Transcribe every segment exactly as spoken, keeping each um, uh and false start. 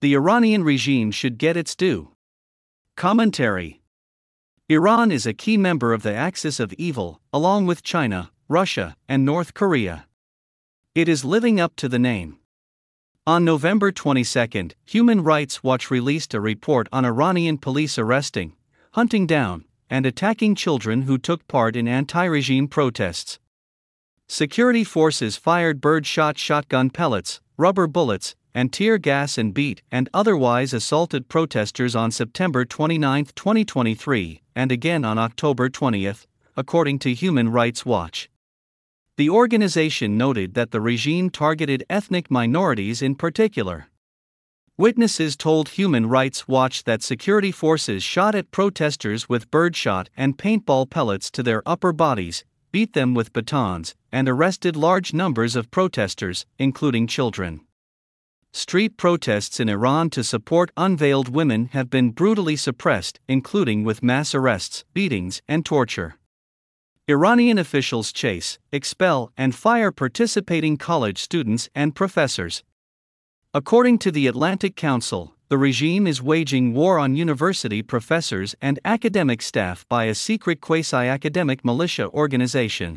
The Iranian regime should get its due. Commentary. Iran is a key member of the Axis of Evil, along with China, Russia, and North Korea. It is living up to the name. On November twenty-second, Human Rights Watch released a report on Iranian police arresting, hunting down, and attacking children who took part in anti-regime protests. Security forces fired bird-shot shotgun pellets, rubber bullets, and tear gas and beat and otherwise assaulted protesters on September twenty-ninth, twenty twenty-three, and again on October twentieth, according to Human Rights Watch. The organization noted that the regime targeted ethnic minorities in particular. Witnesses told Human Rights Watch that security forces shot at protesters with birdshot and paintball pellets to their upper bodies, beat them with batons, and arrested large numbers of protesters, including children. Street protests in Iran to support unveiled women have been brutally suppressed, including with mass arrests, beatings, and torture. Iranian officials chase, expel, and fire participating college students and professors. According to the Atlantic Council, the regime is waging war on university professors and academic staff by a secret quasi-academic militia organization.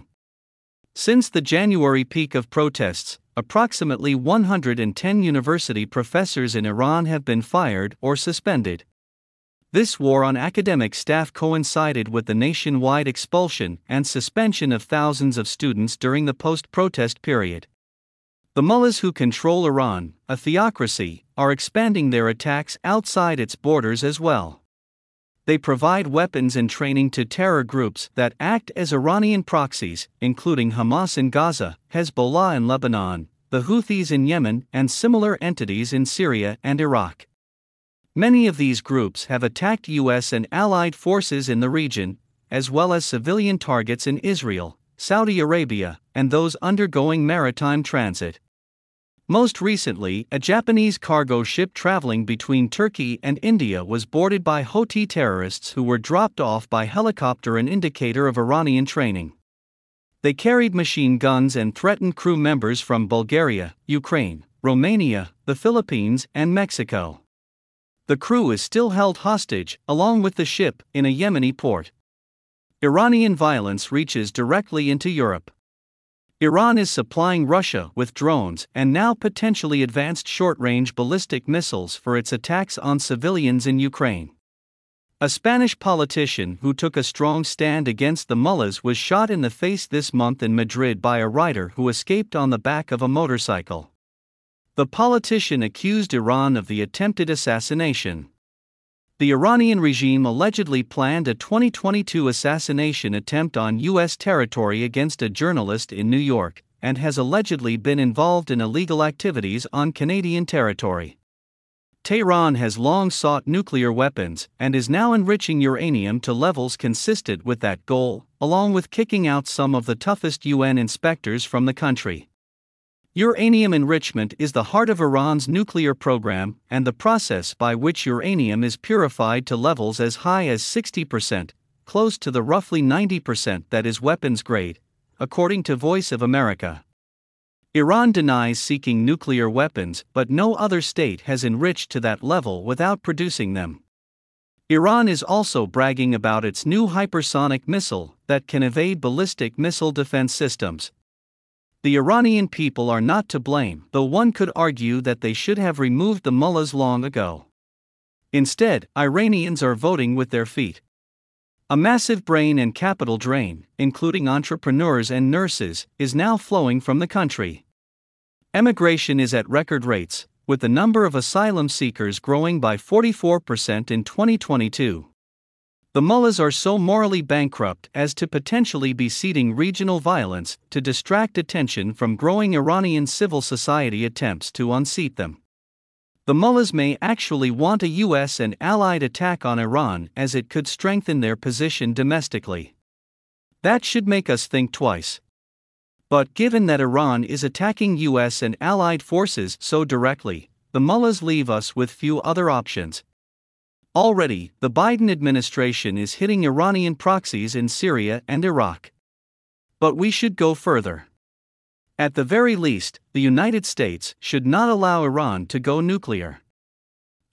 Since the January peak of protests, approximately one hundred ten university professors in Iran have been fired or suspended. This war on academic staff coincided with the nationwide expulsion and suspension of thousands of students during the post-protest period. The mullahs who control Iran, a theocracy, are expanding their attacks outside its borders as well. They provide weapons and training to terror groups that act as Iranian proxies, including Hamas in Gaza, Hezbollah in Lebanon, the Houthis in Yemen, and similar entities in Syria and Iraq. Many of these groups have attacked U S and allied forces in the region, as well as civilian targets in Israel, Saudi Arabia, and those undergoing maritime transit. Most recently, a Japanese cargo ship traveling between Turkey and India was boarded by Houthi terrorists who were dropped off by helicopter, an indicator of Iranian training. They carried machine guns and threatened crew members from Bulgaria, Ukraine, Romania, the Philippines, and Mexico. The crew is still held hostage, along with the ship, in a Yemeni port. Iranian violence reaches directly into Europe. Iran is supplying Russia with drones and now potentially advanced short-range ballistic missiles for its attacks on civilians in Ukraine. A Spanish politician who took a strong stand against the mullahs was shot in the face this month in Madrid by a rider who escaped on the back of a motorcycle. The politician accused Iran of the attempted assassination. The Iranian regime allegedly planned a twenty twenty-two assassination attempt on U S territory against a journalist in New York, and has allegedly been involved in illegal activities on Canadian territory. Tehran has long sought nuclear weapons and is now enriching uranium to levels consistent with that goal, along with kicking out some of the toughest U N inspectors from the country. Uranium enrichment is the heart of Iran's nuclear program, and the process by which uranium is purified to levels as high as sixty percent, close to the roughly ninety percent that is weapons grade, according to Voice of America. Iran denies seeking nuclear weapons, but no other state has enriched to that level without producing them. Iran is also bragging about its new hypersonic missile that can evade ballistic missile defense systems. The Iranian people are not to blame, though one could argue that they should have removed the mullahs long ago. Instead, Iranians are voting with their feet. A massive brain and capital drain, including entrepreneurs and nurses, is now flowing from the country. Emigration is at record rates, with the number of asylum seekers growing by forty-four percent in twenty twenty-two. The mullahs are so morally bankrupt as to potentially be seeding regional violence to distract attention from growing Iranian civil society attempts to unseat them. The mullahs may actually want a U S and allied attack on Iran, as it could strengthen their position domestically. That should make us think twice. But given that Iran is attacking U S and allied forces so directly, the mullahs leave us with few other options. Already, the Biden administration is hitting Iranian proxies in Syria and Iraq. But we should go further. At the very least, the United States should not allow Iran to go nuclear.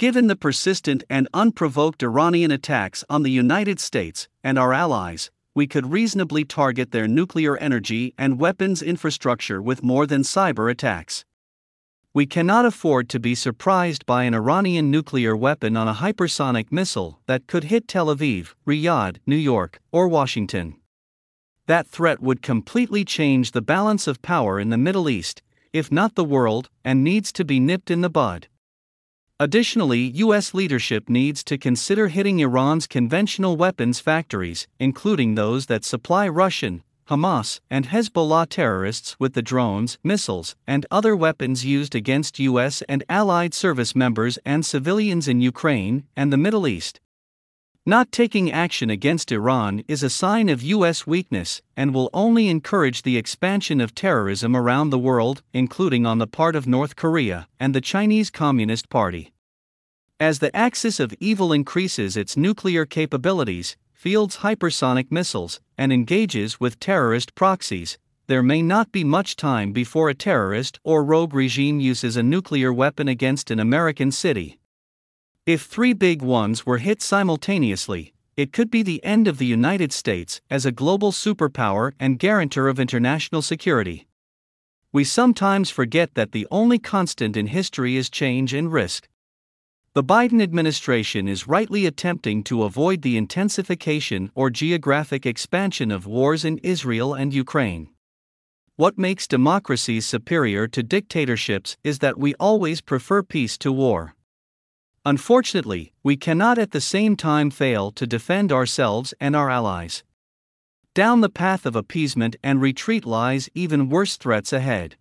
Given the persistent and unprovoked Iranian attacks on the United States and our allies, we could reasonably target their nuclear energy and weapons infrastructure with more than cyber attacks. We cannot afford to be surprised by an Iranian nuclear weapon on a hypersonic missile that could hit Tel Aviv, Riyadh, New York, or Washington. That threat would completely change the balance of power in the Middle East, if not the world, and needs to be nipped in the bud. Additionally, U S leadership needs to consider hitting Iran's conventional weapons factories, including those that supply Russian, Hamas, and Hezbollah terrorists with the drones, missiles, and other weapons used against U S and allied service members and civilians in Ukraine and the Middle East. Not taking action against Iran is a sign of U S weakness and will only encourage the expansion of terrorism around the world, including on the part of North Korea and the Chinese Communist Party. As the axis of evil increases its nuclear capabilities, fields hypersonic missiles, and engages with terrorist proxies, there may not be much time before a terrorist or rogue regime uses a nuclear weapon against an American city. If three big ones were hit simultaneously, it could be the end of the United States as a global superpower and guarantor of international security. We sometimes forget that the only constant in history is change and risk. The Biden administration is rightly attempting to avoid the intensification or geographic expansion of wars in Israel and Ukraine. What makes democracies superior to dictatorships is that we always prefer peace to war. Unfortunately, we cannot at the same time fail to defend ourselves and our allies. Down the path of appeasement and retreat lies even worse threats ahead.